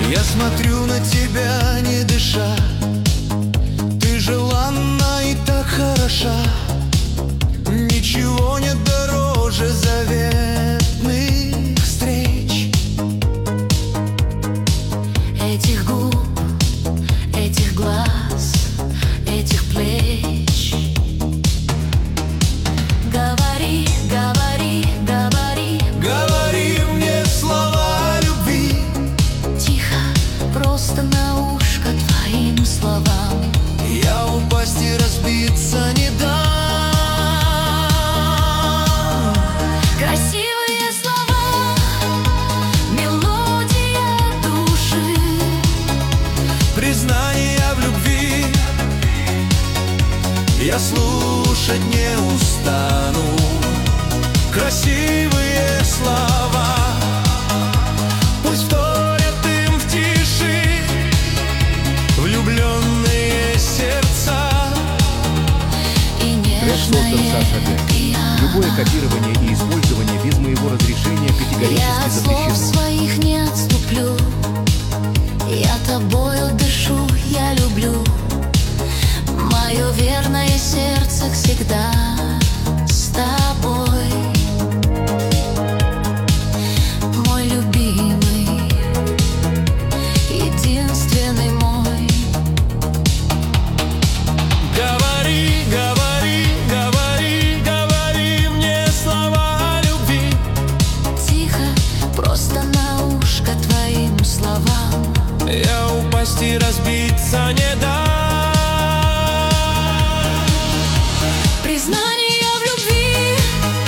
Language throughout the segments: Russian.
Я смотрю на тебя, не дыша. Ты желанна и так хороша. Ничего нет дороже заветных встреч. Этих губ, этих глаз, этих плеч. Говори, говори, говори, говори мне слова любви. Тихо, просто на ушко твоим словам. Я упасть и разбиться не дам. Красивые слова, мелодия души, признания в любви я слушать не устану. Красивые слова, пусть вторят им в тиши влюбленные сердца. и Трек создан Саша Г. нежная. Любое копирование и использование без моего разрешения Я категорически от слов запрещено. своих не отступлю. Я тобою дышу, я люблю. Мое верное сердце всегда с тобой. Мой любимый, единственный мой. Говори, говори, говори, говори мне слова любви. Тихо, просто на ушко твоим словам. Я упасть и разбиться не дам. Признание в любви,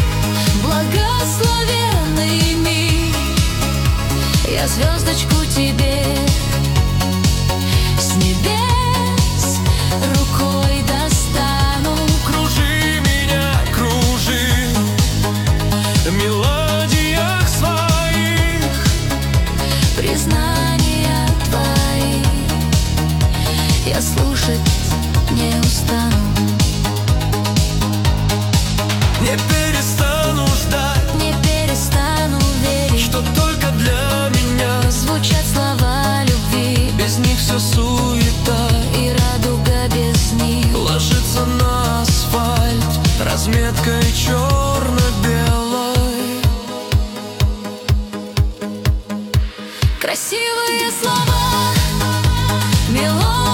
благословенный миг. Я звездочку тебе с небес рукой достану. Кружи меня, кружи в мелодиях своих. Признания твои я слушать не устану. Не перестану ждать, Не перестану верить, что только для меня звучат слова любви. без них все суета. И радуга без них. Ложится на асфальт разметкой черно-белой. Красивые слова, мелодия